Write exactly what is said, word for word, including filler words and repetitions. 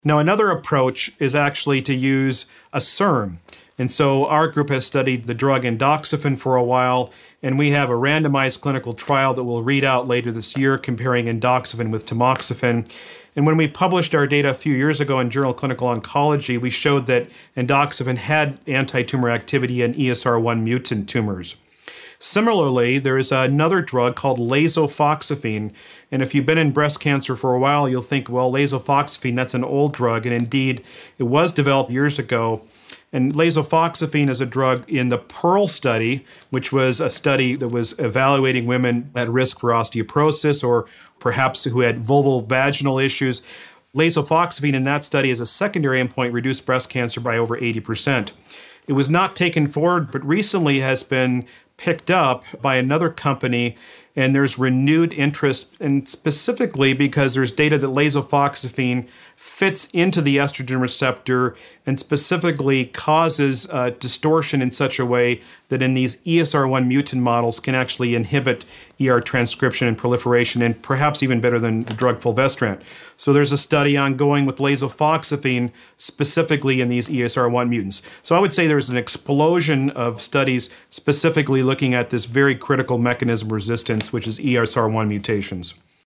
Now, another approach is actually to use a SERM. And so our group has studied the drug endoxifen for a while, and we have a randomized clinical trial that we'll read out later this year comparing endoxifen with tamoxifen. And when we published our data a few years ago in Journal of Clinical Oncology, we showed that endoxifen had anti-tumor activity in E S R one mutant tumors. Similarly, there is another drug called lasofoxifene. And if you've been in breast cancer for a while, you'll think, well, lasofoxifene, that's an old drug. And indeed, it was developed years ago. And lasofoxifene is a drug in the PEARL study, which was a study that was evaluating women at risk for osteoporosis or perhaps who had vulvovaginal issues. Lasofoxifene in that study as a secondary endpoint reduced breast cancer by over eighty percent. It was not taken forward, but recently has been picked up by another company, and there's renewed interest, and specifically because there's data that lasofoxifene fits into the estrogen receptor and specifically causes uh, distortion in such a way that in these E S R one mutant models can actually inhibit E R transcription and proliferation, and perhaps even better than the drug fulvestrant. So there's a study ongoing with lasofoxifene specifically in these E S R one mutants. So I would say there's an explosion of studies specifically looking at this very critical mechanism of resistance, which is E S R one mutations.